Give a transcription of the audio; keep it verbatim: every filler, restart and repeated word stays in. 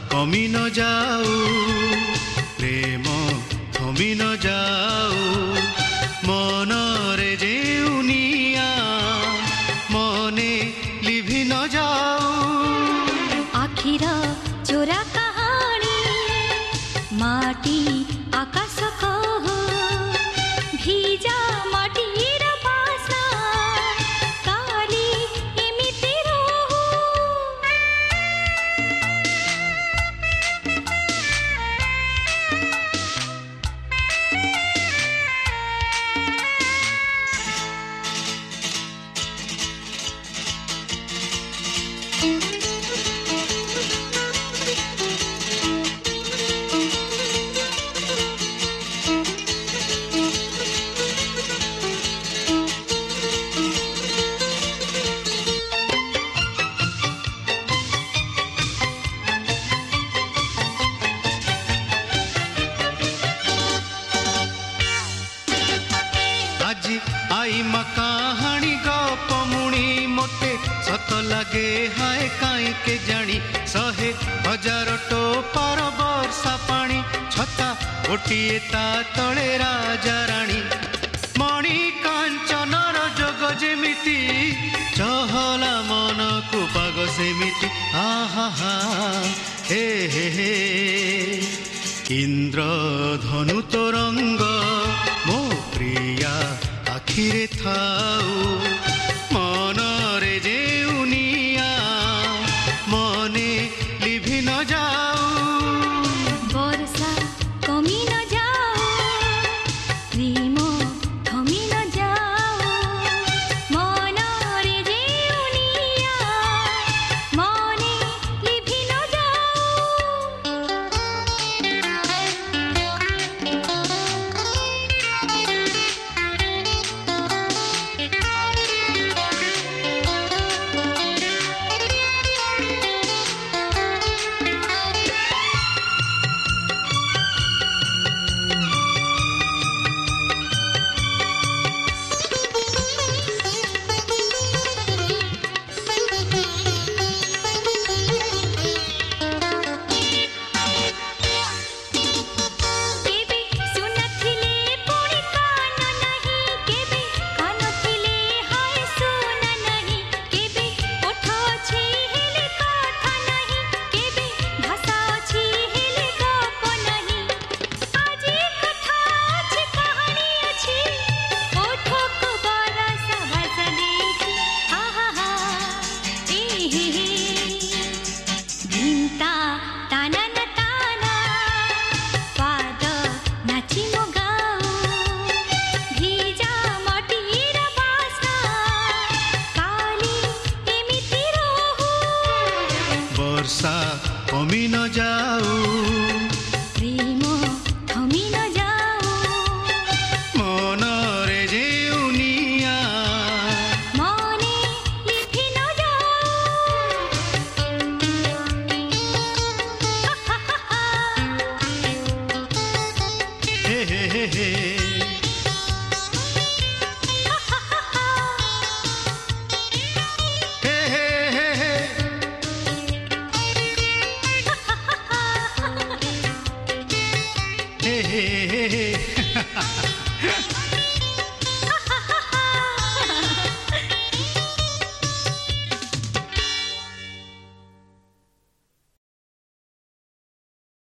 कमी न जाऊ प्रेम थमी न जाऊ मनरे जेउनिया मने लिभि न जाऊ आखिर चोरा कहानी माटी आकाश कहो भीजा माटीर बासा काली एमिति रहू आई मा कहानी गपमुणी मोटे सत लगे हाय काई के जानी सहे हजार टोपार वर्षा पानी छता गोटिए ता तले राजा रानी मणि कांचनर जोग जेमिति चहला मन को पाग सेमिति आहा हा हे हे हे इंद्र धनु तरंग मो प्रिया आखिरे थाऊ मनरे जेउनिया मने लिभि न जाऊ वर्षा कमी न जाओ प्रेम थमी न जाओ मनरे जेउनिया मने लिभि न वर्षा कमी न जाऊ प्रेम थमी न जाओ मनरे जेउनिया मने लिभि न हे हे हे हे हे हे हे